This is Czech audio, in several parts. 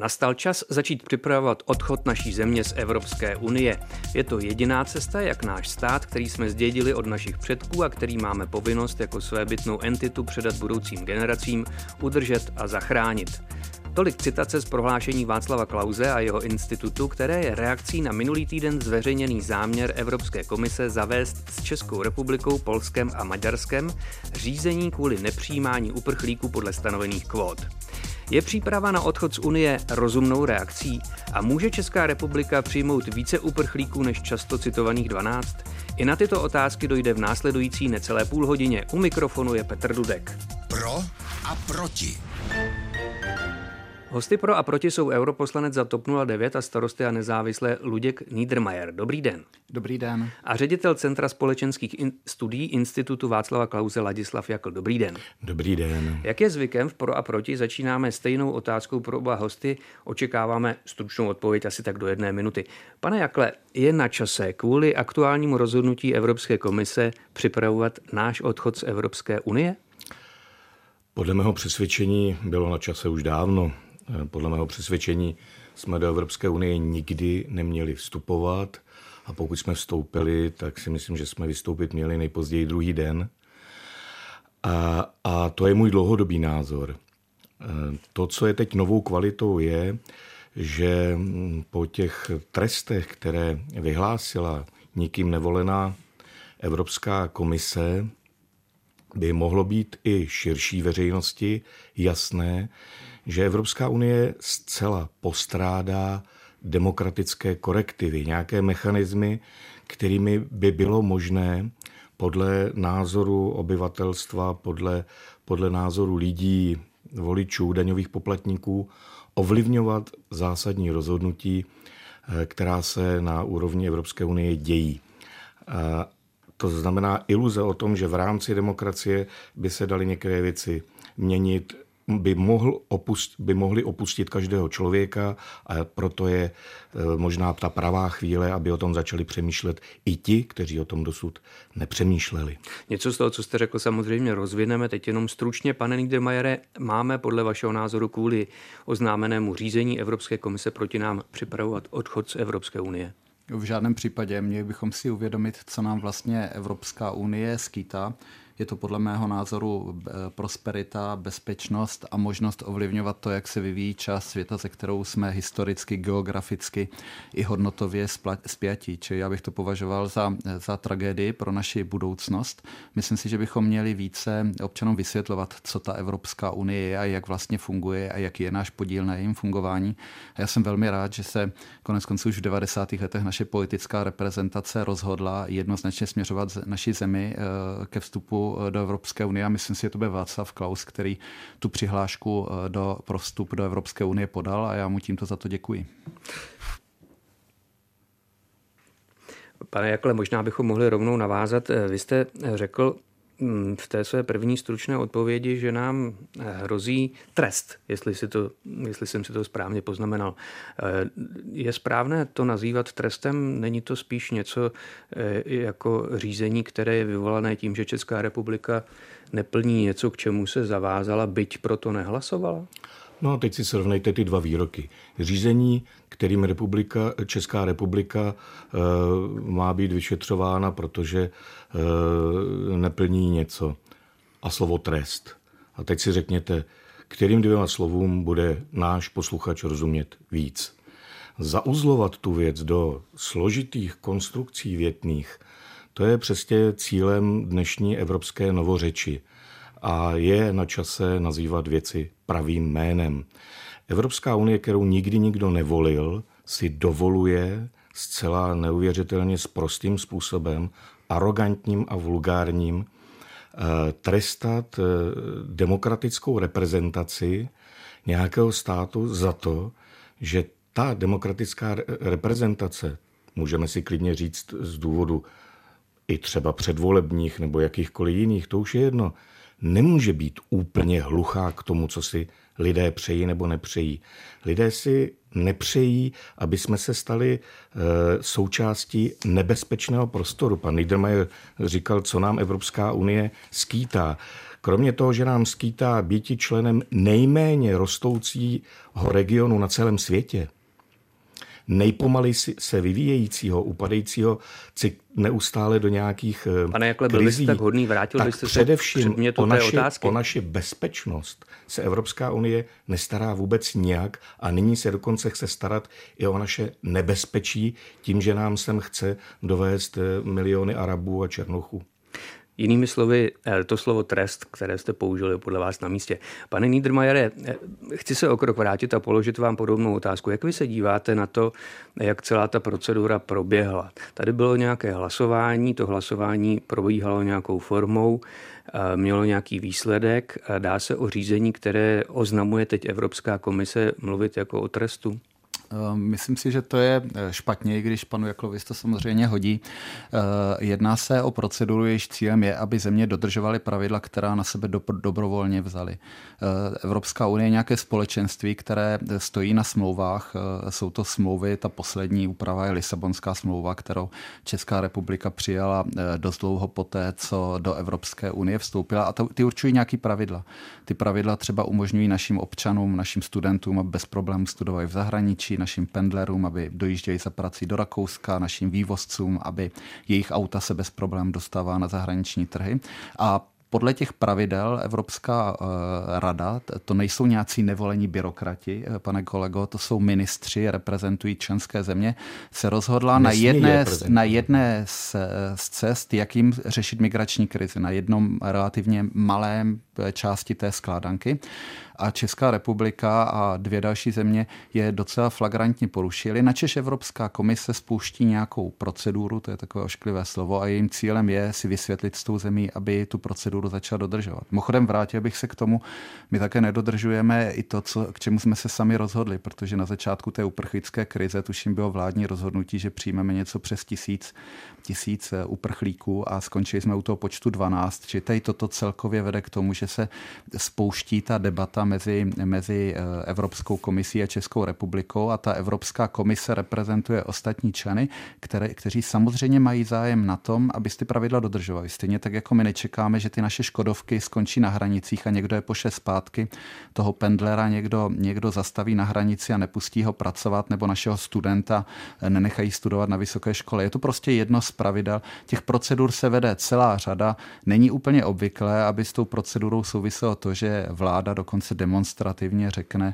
Nastal čas začít připravovat odchod naší země z Evropské unie. Je to jediná cesta, jak náš stát, který jsme zdědili od našich předků a který máme povinnost jako svébytnou entitu předat budoucím generacím, udržet a zachránit. Tolik citace z prohlášení Václava Klause a jeho institutu, které je reakcí na minulý týden zveřejněný záměr Evropské komise zavést s Českou republikou, Polskem a Maďarskem řízení kvůli nepřijímání uprchlíků podle stanovených kvót. Je příprava na odchod z Unie rozumnou reakcí a může Česká republika přijmout více uprchlíků než často citovaných 12? I na tyto otázky dojde v následující necelé půl hodině. U mikrofonu je Petr Dudek. Pro a proti. Hosty pro a proti jsou europoslanec za TOP 09 a Starosty a nezávislé Luděk Niedermayer. Dobrý den. Dobrý den. A ředitel Centra společenských studií Institutu Václava Klause Ladislav Jakl. Dobrý den. Dobrý den. Jak je zvykem v pro a proti, začínáme stejnou otázkou pro oba hosty. Očekáváme stručnou odpověď asi tak do 1 minuty. Pane Jakle, je na čase kvůli aktuálnímu rozhodnutí Evropské komise připravovat náš odchod z Evropské unie? Podle mého přesvědčení bylo na čase už dávno. Podle mého přesvědčení jsme do Evropské unie nikdy neměli vstupovat a pokud jsme vstoupili, tak si myslím, že jsme vystoupit měli nejpozději druhý den. A to je můj dlouhodobý názor. To, co je teď novou kvalitou, je, že po těch trestech, které vyhlásila nikým nevolená Evropská komise, by mohlo být i širší veřejnosti jasné, že Evropská unie zcela postrádá demokratické korektivy, nějaké mechanismy, kterými by bylo možné podle názoru obyvatelstva, podle názoru lidí, voličů, daňových poplatníků ovlivňovat zásadní rozhodnutí, která se na úrovni Evropské unie dějí. To znamená iluze o tom, že v rámci demokracie by se daly některé věci měnit, by mohli opustit každého člověka a proto je možná ta pravá chvíle, aby o tom začali přemýšlet i ti, kteří o tom dosud nepřemýšleli. Něco z toho, co jste řekl, samozřejmě rozvineme. Teď jenom stručně, pane Niedermayere, máme podle vašeho názoru kvůli oznámenému řízení Evropské komise proti nám připravovat odchod z Evropské unie? V žádném případě. Měli bychom si uvědomit, co nám vlastně Evropská unie skýtá. Je to podle mého názoru prosperita, bezpečnost a možnost ovlivňovat to, jak se vyvíjí část světa, se kterou jsme historicky, geograficky i hodnotově spjatí. Čili já bych to považoval za tragédii pro naši budoucnost. Myslím si, že bychom měli více občanům vysvětlovat, co ta Evropská unie je a jak vlastně funguje a jaký je náš podíl na jejím fungování. A já jsem velmi rád, že se koneckonců už v 90. letech naše politická reprezentace rozhodla jednoznačně směřovat naši zemi ke vstupu do Evropské unie a myslím si, že to byl Václav Klaus, který tu přihlášku pro vstup do Evropské unie podal a já mu tímto za to děkuji. Pane Jakle, možná bychom mohli rovnou navázat. Vy jste řekl v té své první stručné odpovědi, že nám hrozí trest, jestli jsem si to správně poznamenal. Je správné to nazývat trestem? Není to spíš něco jako řízení, které je vyvolané tím, že Česká republika neplní něco, k čemu se zavázala, byť proto nehlasovala? No a teď si srovnejte ty dva výroky. Řízení, kterým Česká republika má být vyšetřována, protože neplní něco. A slovo trest. A teď si řekněte, kterým 2 slovům bude náš posluchač rozumět víc. Zauzlovat tu věc do složitých konstrukcí větných, to je přesně cílem dnešní evropské novořeči. A je na čase nazývat věci pravým jménem. Evropská unie, kterou nikdy nikdo nevolil, si dovoluje zcela neuvěřitelně sprostým způsobem, arrogantním a vulgárním, trestat demokratickou reprezentaci nějakého státu za to, že ta demokratická reprezentace, můžeme si klidně říct z důvodu i třeba předvolebních nebo jakýchkoliv jiných, to už je jedno, nemůže být úplně hluchá k tomu, co si lidé přejí nebo nepřejí. Lidé si nepřejí, aby jsme se stali součástí nebezpečného prostoru. Pan Niedermayer říkal, co nám Evropská unie skýtá. Kromě toho, že nám skýtá býti členem nejméně rostoucího regionu na celém světě, nejpomaleji se vyvíjejícího, upadajícího neustále do nějakých Pane Jakle, krizí, byl byste tak hodný, vrátil byste se především o naši bezpečnost se Evropská unie nestará vůbec nijak a nyní se dokonce chce starat i o naše nebezpečí tím, že nám sem chce dovést miliony Arabů a Černochů. Jinými slovy, to slovo trest, které jste použili, podle vás na místě. Pane Niedermayere, chci se o krok vrátit a položit vám podobnou otázku. Jak vy se díváte na to, jak celá ta procedura proběhla? Tady bylo nějaké hlasování, to hlasování probíhalo nějakou formou, mělo nějaký výsledek. Dá se o řízení, které oznamuje teď Evropská komise, mluvit jako o trestu? Myslím si, že to je špatně, i když panu Jaklovi to samozřejmě hodí. Jedná se o proceduru, jejíž cílem je, aby země dodržovaly pravidla, která na sebe dobrovolně vzaly. Evropská unie je nějaké společenství, které stojí na smlouvách. Jsou to smlouvy, ta poslední úprava je Lisabonská smlouva, kterou Česká republika přijala dost dlouho poté, co do Evropské unie vstoupila. A ty určují nějaký pravidla. Ty pravidla třeba umožňují našim občanům, našim studentům, aby bez problémů studovali v zahraničí, našim pendlerům, aby dojížděli za prací do Rakouska, našim vývozcům, aby jejich auta se bez problémů dostává na zahraniční trhy. A podle těch pravidel Evropská rada, to nejsou nějací nevolení byrokrati, pane kolego, to jsou ministři, reprezentují členské země, se rozhodla na jedné z cest, jakým řešit migrační krizi, na jednom relativně malém části té skládanky. A Česká republika a 2 další země je docela flagrantně porušily. Načež Evropská komise spouští nějakou proceduru, to je takové ošklivé slovo, a jejím cílem je si vysvětlit s tou zemí, aby tu proceduru začala dodržovat. Mimochodem vrátil bych se k tomu, my také nedodržujeme i to, k čemu jsme se sami rozhodli, protože na začátku té uprchlické krize, tuším, bylo vládní rozhodnutí, že přijmeme něco přes 1000 uprchlíků a skončili jsme u toho počtu 12. Čili tady toto celkově vede k tomu, že se spouští ta debata mezi Evropskou komisí a Českou republikou a ta Evropská komise reprezentuje ostatní členy, kteří samozřejmě mají zájem na tom, aby ty pravidla dodržovali. Stejně tak, jako my nečekáme, že ty naše Škodovky skončí na hranicích a někdo je pošle zpátky, toho pendlera někdo zastaví na hranici a nepustí ho pracovat, nebo našeho studenta nenechají studovat na vysoké škole. Je to prostě jedno z pravidel. Těch procedur se vede celá řada. Není úplně obvyklé, aby s tou procedurou souviselo to, že vláda dokonce demonstrativně řekne,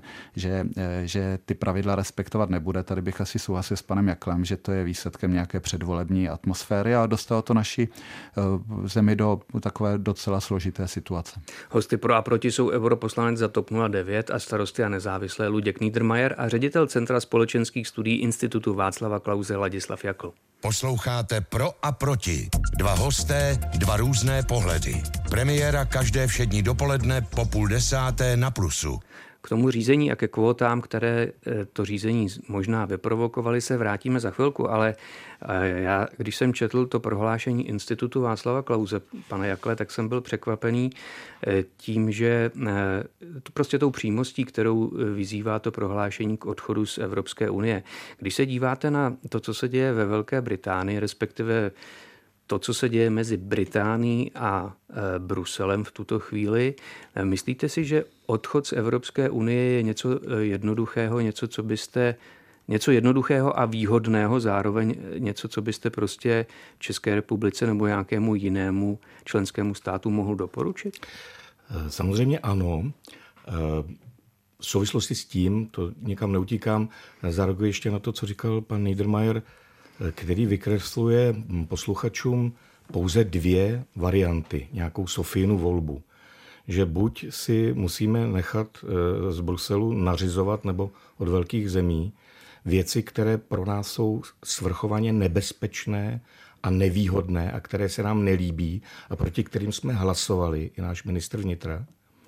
že ty pravidla respektovat nebude. Tady bych asi souhlasil s panem Jaklem, že to je výsledkem nějaké předvolební atmosféry a dostalo to naši zemi do takové docela složité situace. Hosty pro a proti jsou europoslanec za TOP 09 a Starosty a nezávislé Luděk Niedermayer a ředitel Centra společenských studií Institutu Václava Klause Ladislav Jakl. Posloucháte Pro a proti. 2 hosté, 2 různé pohledy. Premiéra každé všední dopoledne po 9:30 na Plusu. K tomu řízení a ke kvótám, které to řízení možná vyprovokovaly, se vrátíme za chvilku, ale já, když jsem četl to prohlášení Institutu Václava Klause, pane Jakle, tak jsem byl překvapený tím, že prostě tou přímostí, kterou vyzývá to prohlášení k odchodu z Evropské unie. Když se díváte na to, co se děje ve Velké Británii, respektive to, co se děje mezi Británií a Bruselem v tuto chvíli, myslíte si, že odchod z Evropské unie je něco jednoduchého, něco jednoduchého a výhodného, zároveň něco, co byste prostě České republice nebo nějakému jinému členskému státu mohl doporučit? Samozřejmě ano. V souvislosti s tím, to někam neutíkám, zareaguji ještě na to, co říkal pan Niedermayer, který vykresluje posluchačům pouze 2 varianty, nějakou Sofínu volbu. Že buď si musíme nechat z Bruselu nařizovat nebo od velkých zemí věci, které pro nás jsou svrchovaně nebezpečné a nevýhodné a které se nám nelíbí a proti kterým jsme hlasovali, i náš ministr vnitra.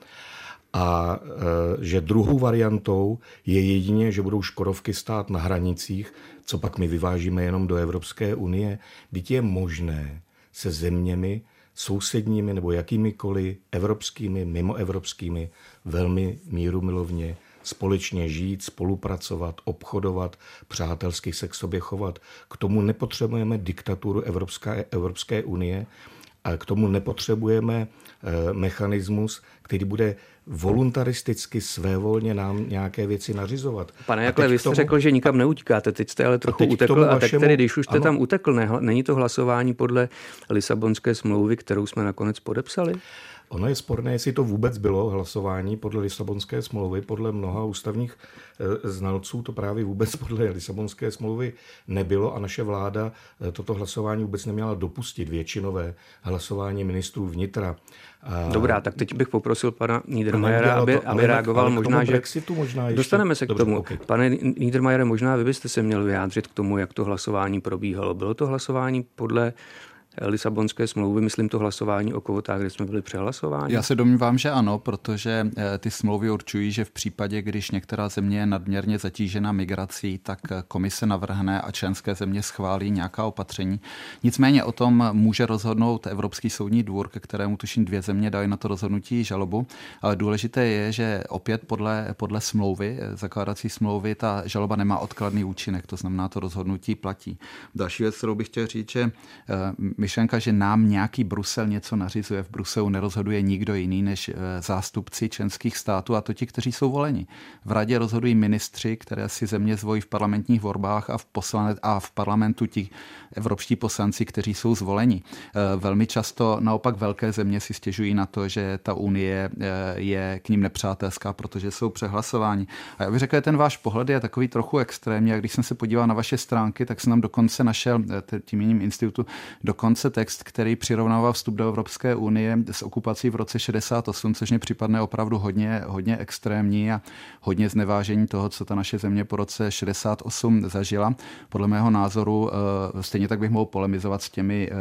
A že druhou variantou je jedině, že budou Škodovky stát na hranicích, co pak my vyvážíme jenom do Evropské unie. Byť je možné se zeměmi sousedními nebo jakýmikoliv evropskými, mimoevropskými velmi mírumilovně společně žít, spolupracovat, obchodovat, přátelsky se k sobě chovat. K tomu nepotřebujeme diktaturu Evropské unie A k tomu nepotřebujeme mechanismus, který bude voluntaristicky svévolně nám nějaké věci nařizovat. Pane Jakle, vy jste řekl, že nikam neutíkáte, teď jste ale trochu utekl a tak tedy, když už jste tam utekl, není to hlasování podle Lisabonské smlouvy, kterou jsme nakonec podepsali? Ono je sporné, jestli to vůbec bylo hlasování podle Lisabonské smlouvy. Podle mnoha ústavních znalců to právě vůbec podle Lisabonské smlouvy nebylo a naše vláda toto hlasování vůbec neměla dopustit, většinové hlasování ministrů vnitra. Dobrá, tak teď bych poprosil pana Niedermayera, aby reagoval možná, že dostaneme se k tomu. Okay. Pane Niedermayere, možná vy byste se měl vyjádřit k tomu, jak to hlasování probíhalo. Bylo to hlasování podle Lisabonské smlouvy, myslím to hlasování o kvótách, kde jsme byli přehlasováni? Já se domnívám, že ano, protože ty smlouvy určují, že v případě, když některá země je nadměrně zatížena migrací, tak komise navrhne a členské země schválí nějaká opatření. Nicméně o tom může rozhodnout Evropský soudní dvůr, ke kterému tuším 2 země dají na to rozhodnutí žalobu, ale důležité je, že opět podle smlouvy, zakládací smlouvy, ta žaloba nemá odkladný účinek, to znamená, to rozhodnutí platí. Další věc, kterou bych chtěl říct, že myšlenka, že nám nějaký Brusel něco nařizuje. V Bruselu nerozhoduje nikdo jiný než zástupci členských států, a to ti, kteří jsou voleni. V radě rozhodují ministři, které si země zvolí v parlamentních volbách a v parlamentu ti evropští poslanci, kteří jsou zvoleni. Velmi často naopak velké země si stěžují na to, že ta unie je k ním nepřátelská, protože jsou přehlasováni. A já bych řekl, že ten váš pohled je takový trochu extrémní, a když jsem se podíval na vaše stránky, tak jsem tam dokonce našel tím jiným institutu dokonce text, který přirovnával vstup do Evropské unie s okupací v roce 68, což mě připadne opravdu hodně extrémní a hodně znevážení toho, co ta naše země po roce 68 zažila. Podle mého názoru stejně tak bych mohl polemizovat s těmi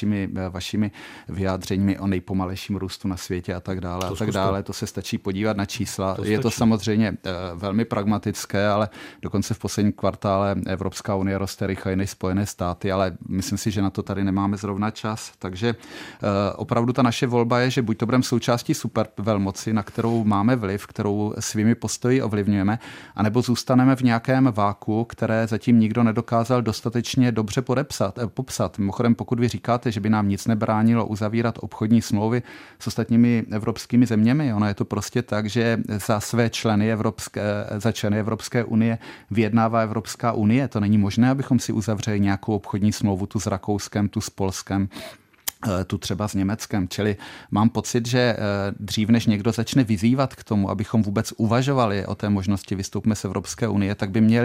vašimi vyjádřeními o nejpomalejším růstu na světě a tak dále. To se stačí podívat na čísla. Je to samozřejmě velmi pragmatické, ale dokonce v posledním kvartále Evropská unie roste rychleji než Spojené státy, ale myslím si, že na to tady nemáme zrovna čas. Takže opravdu ta naše volba je, že buď to budeme součástí supervelmoci, na kterou máme vliv, kterou svými postoji ovlivňujeme, anebo zůstaneme v nějakém váku, které zatím nikdo nedokázal dostatečně dobře popsat. Mimochodem, pokud vy říkáte, že by nám nic nebránilo uzavírat obchodní smlouvy s ostatními evropskými zeměmi, ono je to prostě tak, že za členy Evropské unie vyjednává Evropská unie. To není možné, abychom si uzavřeli nějakou obchodní smlouvu tu s Rakouskem, tu s Polskem, tu třeba s Německem. Čili mám pocit, že dřív, než někdo začne vyzývat k tomu, abychom vůbec uvažovali o té možnosti vystoupíme z Evropské unie,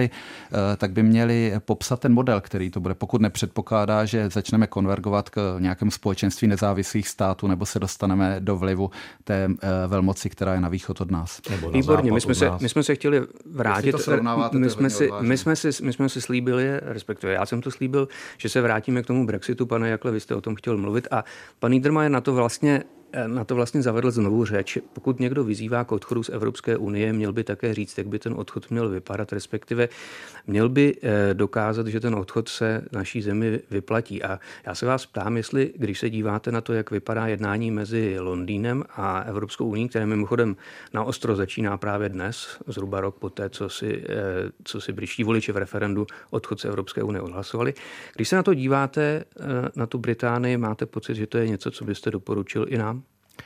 tak by měli popsat ten model, který to bude. Pokud nepředpokládá, že začneme konvergovat k nějakému společenství nezávislých států nebo se dostaneme do vlivu té velmoci, která je na východ od nás. Výborně, my jsme se chtěli vrátit. My jsme si slíbili, respektive já jsem to slíbil, že se vrátíme k tomu Brexitu. Pane Jakle, vy jste o tom chtěl mluvit. A pan Niedermayer na to vlastně zavedl znovu řeč. Pokud někdo vyzývá k odchodu z Evropské unie, měl by také říct, jak by ten odchod měl vypadat, respektive měl by dokázat, že ten odchod se naší zemi vyplatí. A já se vás ptám, jestli, když se díváte na to, jak vypadá jednání mezi Londýnem a Evropskou unií, které mimochodem naostro začíná právě dnes, zhruba rok poté, co si britští voliči v referendu odchod z Evropské unie odhlasovali. Když se na to díváte, na tu Británii, máte pocit, že to je něco, co byste doporučil i nám?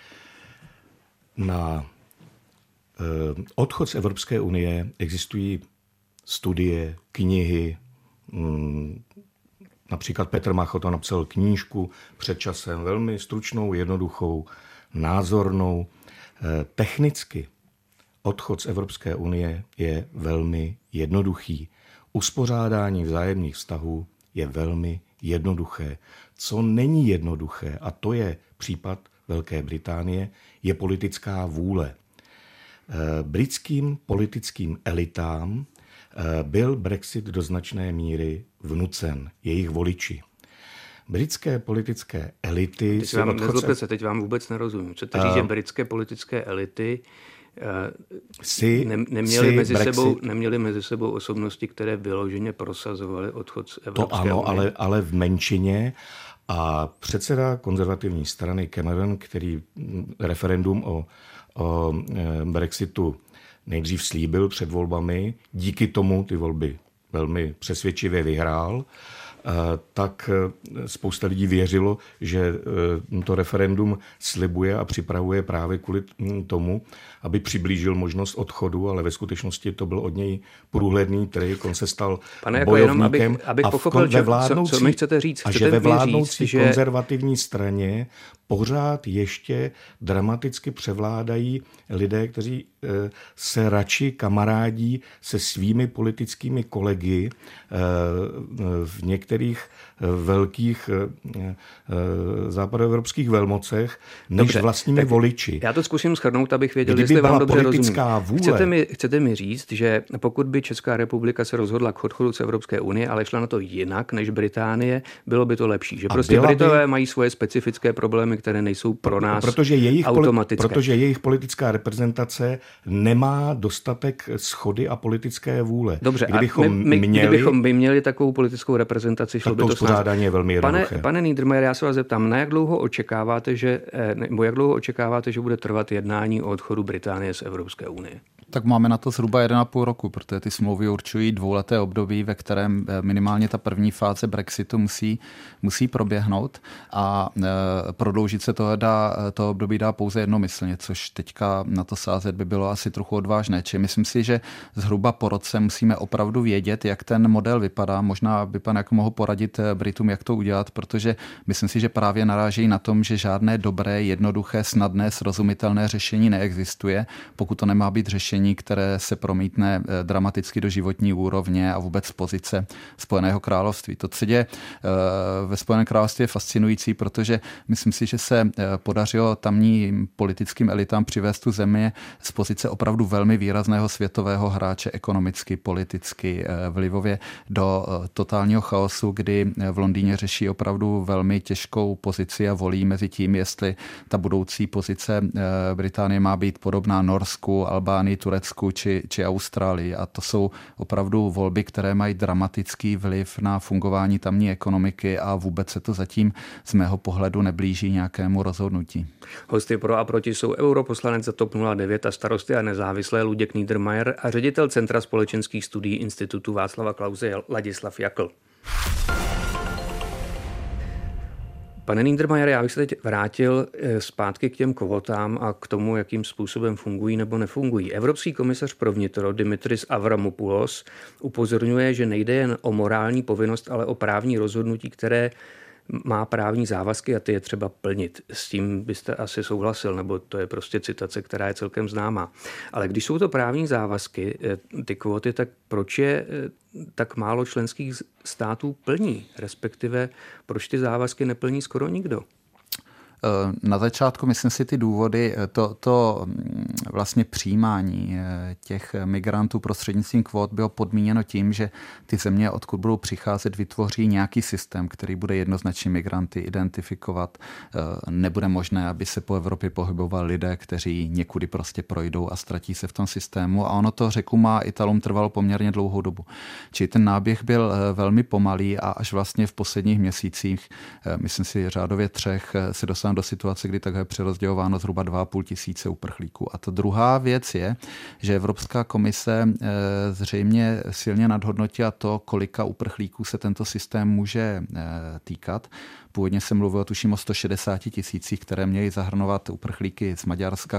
Na odchod z Evropské unie existují studie, knihy. Například Petr Machota napsal knížku před časem, velmi stručnou, jednoduchou, názornou. Technicky odchod z Evropské unie je velmi jednoduchý. Uspořádání vzájemných vztahů je velmi jednoduché. Co není jednoduché, a to je případ Velké Británie, je politická vůle. Britským politickým elitám byl Brexit do značné míry vnucen, jejich voliči. Britské politické elity... Teď vám vůbec nerozumím. Chcete říct, že britské politické elity neměli mezi sebou osobnosti, které vyloženě prosazovaly odchod z Evropské unie? To ano, ale v menšině. A předseda konzervativní strany Cameron, který referendum o Brexitu nejdřív slíbil před volbami, díky tomu ty volby velmi přesvědčivě vyhrál tak spousta lidí věřilo, že to referendum slibuje a připravuje právě kvůli tomu, aby přiblížil možnost odchodu, ale ve skutečnosti to byl od něj průhledný trik, on se stal bojovníkem. Abych pochopil, co mi chcete říct. A že ve vládnoucí konzervativní straně pořád ještě dramaticky převládají lidé, kteří se radši kamarádí se svými politickými kolegy v některých velkých západoevropských velmocech, než vlastními voliči. Já to zkusím shrnout, abych věděl, jestli vám dobře rozumím. Chcete mi říct, že pokud by Česká republika se rozhodla k odchodu z Evropské unie, ale šla na to jinak než Británie, bylo by to lepší. Že prostě Britové mají svoje specifické problémy, které nejsou pro nás automatické. Protože jejich politická reprezentace nemá dostatek shody a politické vůle. Dobře, kdybychom měli takovou politickou reprezentaci, šlo by to uspořádání je velmi jednoduché. Pane Niedermayer, já se vás zeptám, jak dlouho očekáváte, že bude trvat jednání o odchodu Británie z Evropské unie? Tak máme na to zhruba 1,5 roku, protože ty smlouvy určují dvouleté období, ve kterém minimálně ta první fáze Brexitu musí proběhnout a prodloužit se to období dá pouze jednomyslně, což teďka na to sázet by bylo asi trochu odvážné. Čili myslím si, že zhruba po roce musíme opravdu vědět, jak ten model vypadá. Možná by pan mohl poradit Britům, jak to udělat, protože myslím si, že právě narážejí na tom, že žádné dobré, jednoduché, snadné, srozumitelné řešení neexistuje, pokud to nemá být řešení, které se promítne dramaticky do životní úrovně a vůbec pozice Spojeného království. To, co děje ve Spojeném království, je fascinující, protože myslím si, že se podařilo tamním politickým elitám přivést tu zemi z pozice opravdu velmi výrazného světového hráče ekonomicky, politicky, vlivově do totálního chaosu, kdy v Londýně řeší opravdu velmi těžkou pozici a volí mezi tím, jestli ta budoucí pozice Británie má být podobná Norsku, Albánii, Turecku či Austrálii. A to jsou opravdu volby, které mají dramatický vliv na fungování tamní ekonomiky a vůbec se to zatím z mého pohledu neblíží nějakému rozhodnutí. Hosty pro a proti jsou europoslanec za TOP 09 a Starosty a nezávislé Luděk Niedermayer a ředitel Centra společenských studií Institutu Václava Klause Ladislav Jakl. Pane Niedermayer, já bych se teď vrátil zpátky k těm kvótám a k tomu, jakým způsobem fungují nebo nefungují. Evropský komisař pro vnitro Dimitris Avramopoulos upozorňuje, že nejde jen o morální povinnost, ale o právní rozhodnutí, které má právní závazky a ty je třeba plnit. S tím byste asi souhlasil, nebo to je prostě citace, která je celkem známá. Ale když jsou to právní závazky, ty kvóty, tak proč je tak málo členských států plní? Respektive proč ty závazky neplní skoro nikdo? Na začátku, myslím si, ty důvody, to vlastně přijímání těch migrantů prostřednictvím kvót bylo podmíněno tím, že ty země, odkud budou přicházet, vytvoří nějaký systém, který bude jednoznačně migranty identifikovat. Nebude možné, aby se po Evropě pohybovali lidé, kteří někudy prostě projdou a ztratí se v tom systému. A ono to, řeku, Italům trvalo poměrně dlouhou dobu. Čili ten náběh byl velmi pomalý a až vlastně v posledních měsících, myslím si řádově 3, se dosáhne do situace, kdy takhle je přerozdělováno zhruba 2,5 tisíce uprchlíků. A ta druhá věc je, že Evropská komise zřejmě silně nadhodnotila to, kolika uprchlíků se tento systém může týkat. Původně se mluvilo, tuším, o 160 tisících, které měly zahrnovat uprchlíky z Maďarska,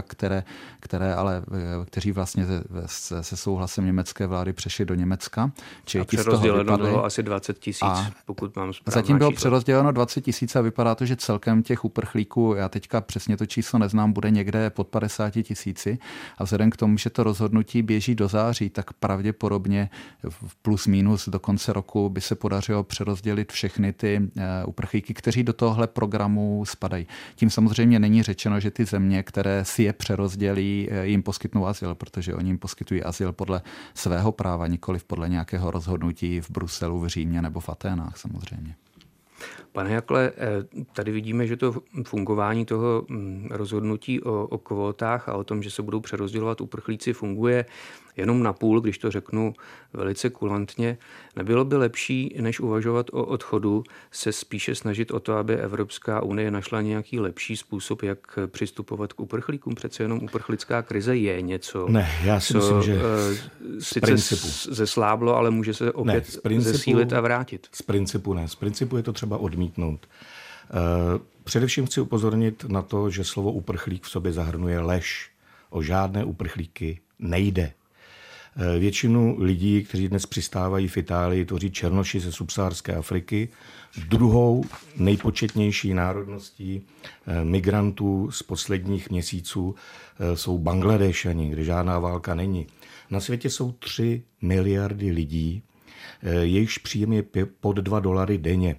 kteří vlastně se souhlasem německé vlády přešli do Německa. A přerozděleno bylo asi 20 tisíc, pokud mám správná zatím bylo přerozděleno 20 tisíc a vypadá to, že celkem těch uprchlíků, já teďka přesně to číslo neznám, bude někde pod 50 tisíci. A vzhledem k tomu, že to rozhodnutí běží do září, tak pravděpodobně plus minus do konce roku by se podařilo přerozdělit všechny ty uprchlíky, kteří do tohle programu spadají. Tím samozřejmě není řečeno, že ty země, které si je přerozdělí, jim poskytnou azyl, protože oni jim poskytují azyl podle svého práva, nikoliv podle nějakého rozhodnutí v Bruselu, v Římě nebo v Aténách samozřejmě. Pane Jakle, tady vidíme, že to fungování toho rozhodnutí o kvótách a o tom, že se budou přerozdělovat uprchlíci, funguje jenom na půl, když to řeknu velice kulantně. Nebylo by lepší, než uvažovat o odchodu, se spíše snažit o to, aby Evropská unie našla nějaký lepší způsob, jak přistupovat k uprchlíkům? Přece jenom uprchlická krize je něco, já si myslím, že sice zesláblo, ale může se opět zesílit a vrátit. Z principu ne. Z principu je to třeba odmítnout. Především chci upozornit na to, že slovo uprchlík v sobě zahrnuje lež. O žádné uprchlíky nejde. Většinu lidí, kteří dnes přistávají v Itálii, tvoří černoši ze subsaharské Afriky. Druhou nejpočetnější národností migrantů z posledních měsíců jsou Bangladéšani, kde žádná válka není. Na světě jsou 3 miliardy lidí, jejichž příjem je pod $2 denně.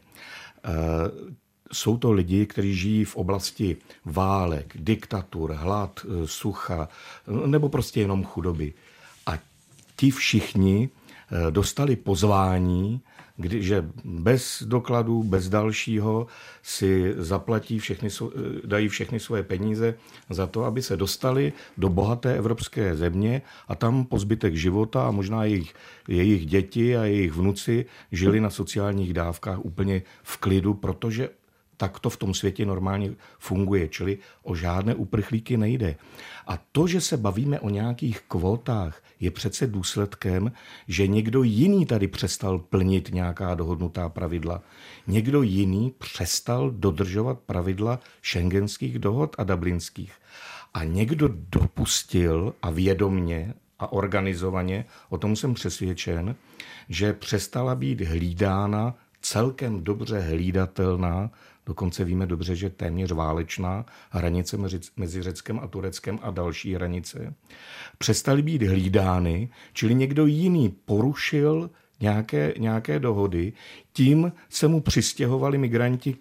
Jsou to lidi, kteří žijí v oblasti válek, diktatur, hlad, sucha nebo prostě jenom chudoby. A ti všichni dostali pozvání, že bez dokladů, bez dalšího si zaplatí dají všechny svoje peníze za to, aby se dostali do bohaté evropské země a tam po zbytek života a možná jejich děti a jejich vnuci žili na sociálních dávkách úplně v klidu, protože tak to v tom světě normálně funguje, čili o žádné uprchlíky nejde. A to, že se bavíme o nějakých kvótách, je přece důsledkem, že někdo jiný tady přestal plnit nějaká dohodnutá pravidla. Někdo jiný přestal dodržovat pravidla schengenských dohod a dublinských. A někdo dopustil a vědomně a organizovaně, o tom jsem přesvědčen, že přestala být hlídána celkem dobře hlídatelná, dokonce víme dobře, že téměř válečná hranice mezi Řeckem a Tureckem a další hranice, přestaly být hlídány, čili někdo jiný porušil nějaké dohody, tím se mu přistěhovali migranti,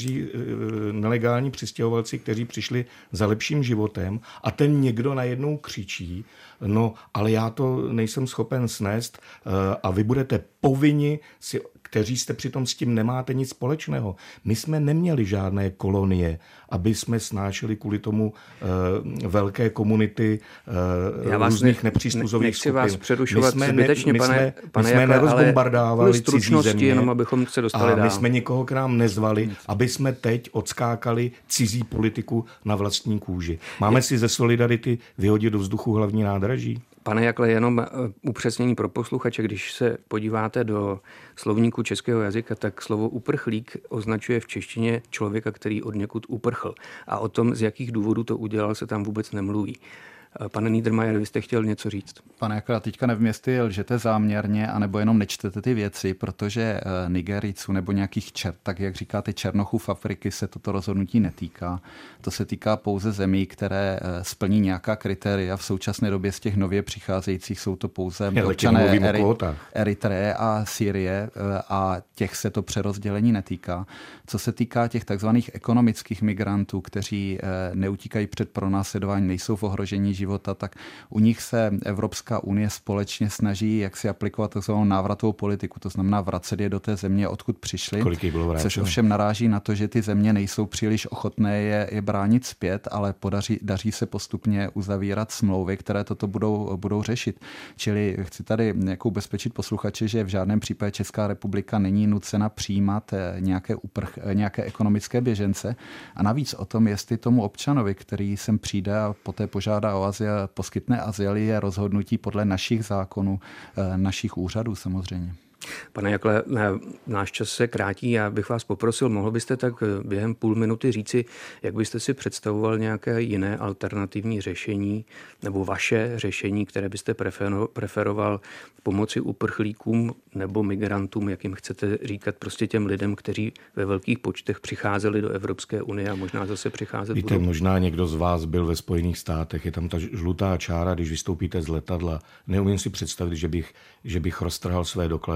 nelegální přistěhovalci, kteří přišli za lepším životem a ten někdo najednou křičí, no ale já to nejsem schopen snést a vy budete povinni kteří jste přitom s tím nemáte nic společného. My jsme neměli žádné kolonie, aby jsme snášeli kvůli tomu velké komunity různých nepřizpůsobivých skupin. Nechci vás přerušovat zbytečně, pane jsme nerozbombardávali cizí země jenom abychom se dostali dál. My jsme nikoho k nám nezvali, aby jsme teď odskákali cizí politiku na vlastní kůži. Máme si ze solidarity vyhodit do vzduchu hlavní nádraží? Pane Jakle, jenom upřesnění pro posluchače, když se podíváte do slovníku českého jazyka, tak slovo uprchlík označuje v češtině člověka, který odněkud uprchl. A o tom, z jakých důvodů to udělal, se tam vůbec nemluví. Pane Niedermayer, vy jste chtěl něco říct? Pane Jakle, teďka nevím, jestli lžete záměrně, anebo jenom nečtete ty věci, protože Nigerijců nebo nějakých tak jak říkáte, černochů v Afriky se toto rozhodnutí netýká. To se týká pouze zemí, které splní nějaká kritéria. V současné době z těch nově přicházejících jsou to pouze občané Eritreje a Sýrie a těch se to přerozdělení netýká. Co se týká těch takzvaných ekonomických migrantů, kteří neutíkají před pronásledováním, nejsou v ohrožení života, tak u nich se Evropská unie společně snaží jak si aplikovat takzvanou návratovou politiku, to znamená vracet je do té země, odkud přišli, což ovšem naráží na to, že ty země nejsou příliš ochotné je bránit zpět, ale daří se postupně uzavírat smlouvy, které toto budou řešit. Čili chci tady jako ubezpečit posluchače, že v žádném případě Česká republika není nucena přijímat nějaké ekonomické běžence a navíc o tom, jestli tomu občanovi, který sem přijde a poté požádá o azyl, poskytne azyl, je rozhodnutí podle našich zákonů, našich úřadů samozřejmě. Pane Jakle, náš čas se krátí, já bych vás poprosil, mohl byste tak během půl minuty říci, jak byste si představoval nějaké jiné alternativní řešení nebo vaše řešení, které byste preferoval pomoci uprchlíkům nebo migrantům, jak jim chcete říkat, prostě těm lidem, kteří ve velkých počtech přicházeli do Evropské unie a možná zase přicházet budou. Víte, možná někdo z vás byl ve Spojených státech, je tam ta žlutá čára, když vystoupíte z letadla. Neumím si představit, že bych roztrhal své doklady, tu čáru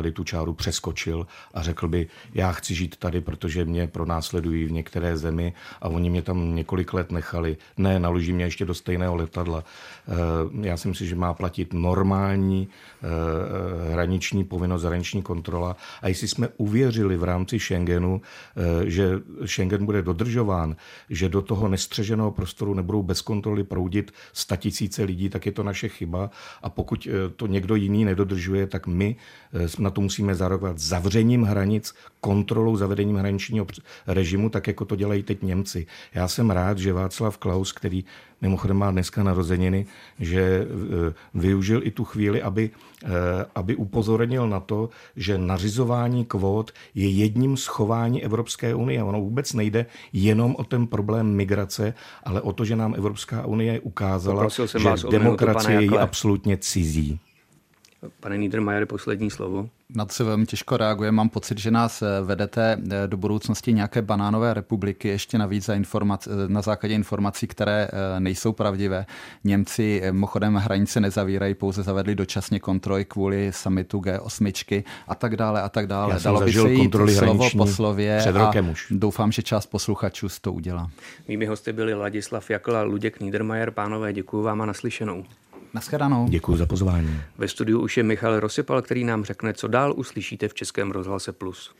prostoru přeskočil a řekl by, já chci žít tady, protože mě pronásledují v některé zemi a oni mě tam několik let nechali. Ne, naloží mě ještě do stejného letadla. Já si myslím, že má platit normální hraniční povinnost, hraniční kontrola. A jestli jsme uvěřili v rámci Schengenu, že Schengen bude dodržován, že do toho nestřeženého prostoru nebudou bez kontroly proudit 100 000 lidí, tak je to naše chyba. A pokud to někdo jiný nedodržuje, tak my na to musíme zareagovat zavřením hranic, kontrolou, zavedením hraničního režimu, tak jako to dělají teď Němci. Já jsem rád, že Václav Klaus, který mimochodem má dneska narozeniny, že využil i tu chvíli, aby upozornil na to, že nařizování kvót je jedním z chování Evropské unie. Ono vůbec nejde jenom o ten problém migrace, ale o to, že nám Evropská unie ukázala, že demokracie je absolutně cizí. Pane Niedermayer, poslední slovo. Na to se velmi těžko reaguje. Mám pocit, že nás vedete do budoucnosti nějaké banánové republiky, ještě navíc na základě informací, které nejsou pravdivé. Němci mimochodem hranice nezavírají, pouze zavedli dočasně kontroly kvůli summitu G8 a tak dále a tak dále. Dalo by se jít slovo po slově před rokem už. Doufám, že část posluchačů to udělá. Mými hosty byli Ladislav Jakl a Luděk Niedermayer. Pánové, děkuji vám a naslyšenou. Naschledanou. Děkuji za pozvání. Ve studiu už je Michal Rosypal, který nám řekne, co dál uslyšíte v Českém rozhlase Plus.